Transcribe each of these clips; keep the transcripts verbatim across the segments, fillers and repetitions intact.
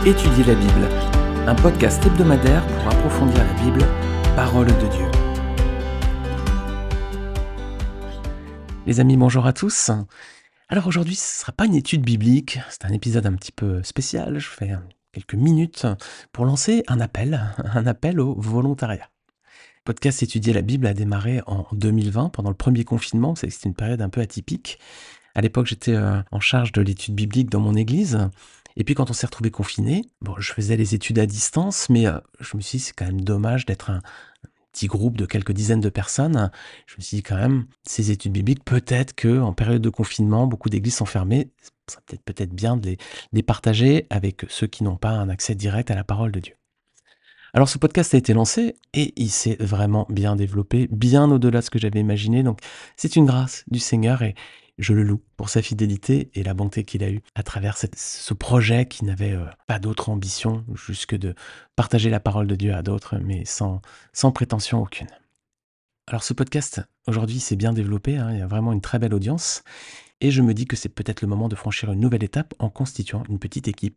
Étudier la Bible, un podcast hebdomadaire pour approfondir la Bible, parole de Dieu. Les amis, bonjour à tous. Alors aujourd'hui, ce ne sera pas une étude biblique, c'est un épisode un petit peu spécial. Je fais quelques minutes pour lancer un appel, un appel au volontariat. Le podcast Étudier la Bible a démarré en deux mille vingt, pendant le premier confinement. C'était une période un peu atypique. À l'époque, j'étais euh, en charge de l'étude biblique dans mon église. Et puis quand on s'est retrouvé confiné, bon, je faisais les études à distance, mais euh, je me suis dit c'est quand même dommage d'être un petit groupe de quelques dizaines de personnes. Je me suis dit quand même, ces études bibliques, peut-être qu'en période de confinement, beaucoup d'églises sont fermées. Ça serait peut-être, peut-être bien de les, de les partager avec ceux qui n'ont pas un accès direct à la parole de Dieu. Alors ce podcast a été lancé et il s'est vraiment bien développé, bien au-delà de ce que j'avais imaginé. Donc c'est une grâce du Seigneur et je le loue pour sa fidélité et la bonté qu'il a eue à travers cette- ce projet qui n'avait euh, pas d'autre ambition jusque de partager la parole de Dieu à d'autres, mais sans, sans prétention aucune. Alors ce podcast, aujourd'hui, s'est bien développé, hein, il y a vraiment une très belle audience et je me dis que c'est peut-être le moment de franchir une nouvelle étape en constituant une petite équipe.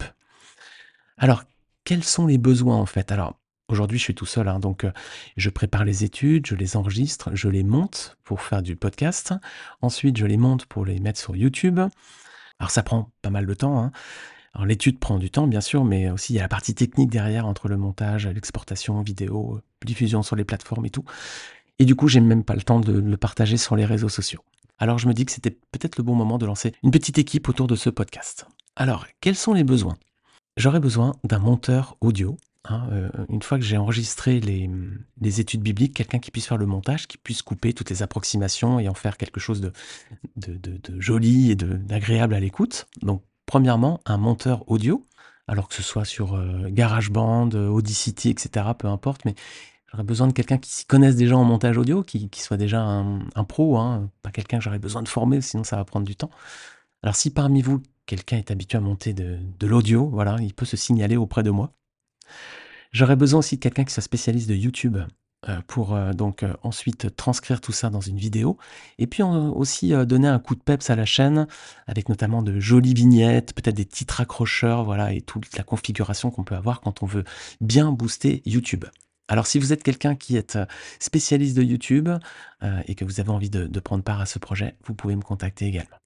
Alors, quels sont les besoins en fait? Alors, aujourd'hui, je suis tout seul, hein, donc euh, je prépare les études, je les enregistre, je les monte pour faire du podcast. Ensuite, je les monte pour les mettre sur YouTube. Alors, ça prend pas mal de temps, hein. Alors, l'étude prend du temps, bien sûr, mais aussi il y a la partie technique derrière entre le montage, l'exportation vidéo, diffusion sur les plateformes et tout. Et du coup, j'ai même pas le temps de le partager sur les réseaux sociaux. Alors, je me dis que c'était peut-être le bon moment de lancer une petite équipe autour de ce podcast. Alors, quels sont les besoins? J'aurais besoin d'un monteur audio, hein, heu, une fois que j'ai enregistré les, mmh, les études bibliques, quelqu'un qui puisse faire le montage, qui puisse couper toutes les approximations et en faire quelque chose de de de de joli et de d'agréable à l'écoute. Donc premièrement, un monteur audio, alors que ce soit sur, heu, GarageBand, heu, Audacity et cetera, peu importe, mais j'aurais besoin de quelqu'un qui s'y connaisse déjà en montage audio, qui qui soit déjà un un pro, hein, pas quelqu'un que j'aurais besoin de former, sinon ça va prendre du temps. Alors si parmi vous, quelqu'un est habitué à monter de de l'audio, voilà, il peut se signaler auprès de moi. J'aurais besoin aussi de quelqu'un qui soit spécialiste de YouTube, heu, pour, heu, donc, heu, ensuite transcrire tout ça dans une vidéo et puis en aussi, heu, donner un coup de peps à la chaîne avec notamment de jolies vignettes, peut-être des titres accrocheurs, voilà et toute la configuration qu'on peut avoir quand on veut bien booster YouTube. Alors si vous êtes quelqu'un qui est, heu, spécialiste de YouTube, heu, et que vous avez envie de de prendre part à ce projet, vous pouvez me contacter également.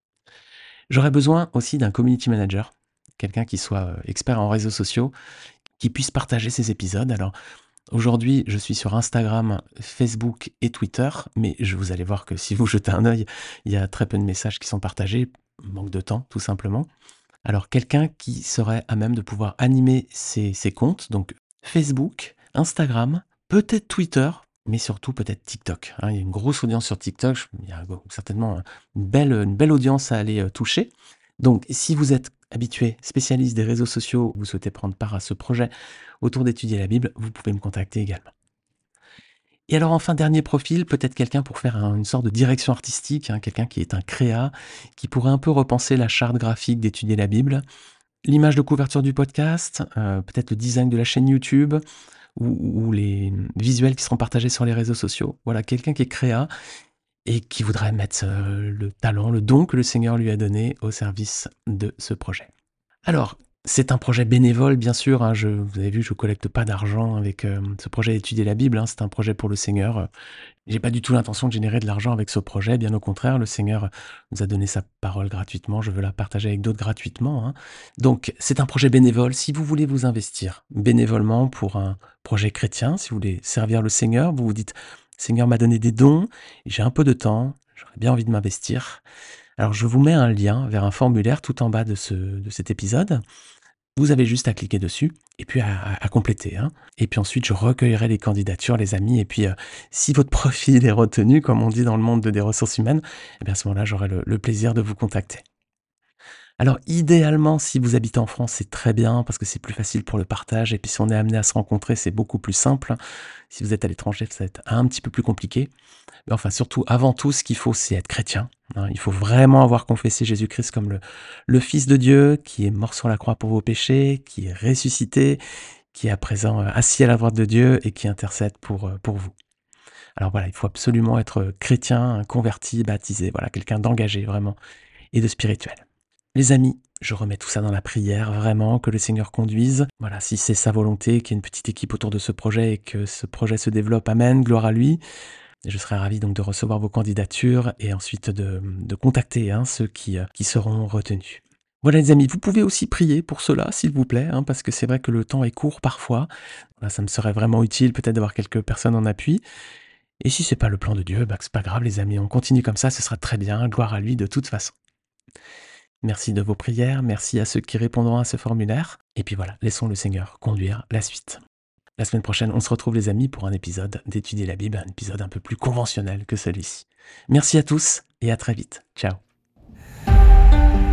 J'aurais besoin aussi d'un community manager, quelqu'un qui soit, heu, expert en réseaux sociaux, qui puisse partager ses épisodes. Alors aujourd'hui, je suis sur Instagram, Facebook et Twitter, mais je vous allez voir que si vous jetez un œil, il y a très peu de messages qui sont partagés, manque de temps tout simplement. Alors quelqu'un qui serait à même de pouvoir animer ces ces comptes, donc Facebook, Instagram, peut-être Twitter, mais surtout peut-être TikTok, hein. Il y a une grosse audience sur TikTok, j il y a bon, certainement, heu, une belle, une belle audience à aller, heu, toucher. Donc si vous êtes habitué, spécialiste des réseaux sociaux, vous souhaitez prendre part à ce projet autour d'étudier la Bible, vous pouvez me contacter également. Et alors enfin, dernier profil, peut-être quelqu'un pour faire un une sorte de direction artistique, hein, quelqu'un qui est un créa, qui pourrait un peu repenser la charte graphique d'étudier la Bible, l'image de couverture du podcast, heu, peut-être le design de la chaîne YouTube ou ou les, mmh, visuels qui seront partagés sur les réseaux sociaux. Voilà, quelqu'un qui est créa et qui voudrait mettre, heu, le talent, le don que le Seigneur lui a donné au service de ce projet. Alors, c'est un projet bénévole, bien sûr, hein, je vous avez vu, je collecte pas d'argent avec, hem, ce projet d'étudier la Bible, hein, c'est un projet pour le Seigneur, heu, j'ai pas du tout l'intention de générer de l'argent avec ce projet, bien au contraire, le Seigneur nous a donné sa parole gratuitement, je veux la partager avec d'autres gratuitement, hein. Donc c'est un projet bénévole, si vous voulez vous investir bénévolement pour un projet chrétien, si vous voulez servir le Seigneur, vous vous dites: «Seigneur m'a donné des dons, j'ai un peu de temps, j'aurais bien envie de m'investir». Alors je vous mets un lien vers un formulaire tout en bas de ce de cet épisode. Vous avez juste à cliquer dessus et puis à à à compléter, hein. Et puis ensuite, je recueillerai les candidatures, les amis et puis, heu, si votre profil est retenu, comme on dit dans le monde de des ressources humaines, et bien à ce moment-là, j'aurai le le plaisir de vous contacter. Alors idéalement, si vous habitez en France, c'est très bien parce que c'est plus facile pour le partage et puis si on est amené à se rencontrer, c'est beaucoup plus simple. Si vous êtes à l'étranger, ça va être un petit peu plus compliqué. Mais enfin, surtout, avant tout, ce qu'il faut, c'est être chrétien, hein. Il faut vraiment avoir confessé Jésus-Christ comme le le Fils de Dieu, qui est mort sur la croix pour vos péchés, qui est ressuscité, qui est à présent, heu, assis à la droite de Dieu et qui intercède pour, heu, pour vous. Alors voilà, il faut absolument être, chrétien, converti, baptisé, voilà, quelqu'un d'engagé vraiment et de spirituel. Les amis, Je remets tout ça dans la prière, vraiment, que le Seigneur conduise. Voilà, si c'est sa volonté, qu'il y ait une petite équipe autour de ce projet et que ce projet se développe, amen, gloire à lui. Et je serai ravi donc de recevoir vos candidatures et ensuite de, de contacter hein, ceux qui, euh, qui seront retenus. Voilà les amis, vous pouvez aussi prier pour cela, s'il vous plaît, hein, parce que c'est vrai que le temps est court parfois. Là, ça me serait vraiment utile peut-être d'avoir quelques personnes en appui. Et si c'est pas le plan de Dieu, bah, c'est pas grave les amis, on continue comme ça, ce sera très bien, gloire à lui de toute façon. Merci de vos prières, merci à ceux qui répondront à ce formulaire. Et puis voilà, laissons le Seigneur conduire la suite. La semaine prochaine, on se retrouve les amis pour un épisode d'étudier la Bible, un épisode un peu plus conventionnel que celui-ci. Merci à tous et à très vite. Ciao.